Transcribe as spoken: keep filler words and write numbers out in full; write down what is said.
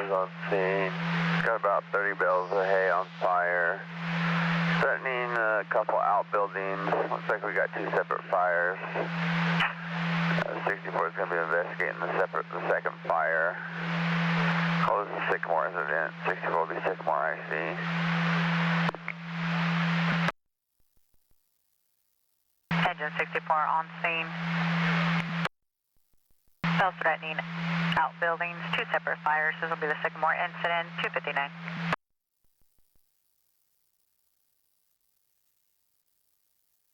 fires on scene. Got about thirty bales of hay on fire. Threatening a couple outbuildings. Looks like we got two separate fires. Uh, sixty-four is going to be investigating the separate, the second fire. Close the Sycamore incident. sixty-four will be Sycamore I C. Engine sixty-four on scene. Still threatening outbuildings, two separate fires. This will be the Sycamore incident, two fifty-nine.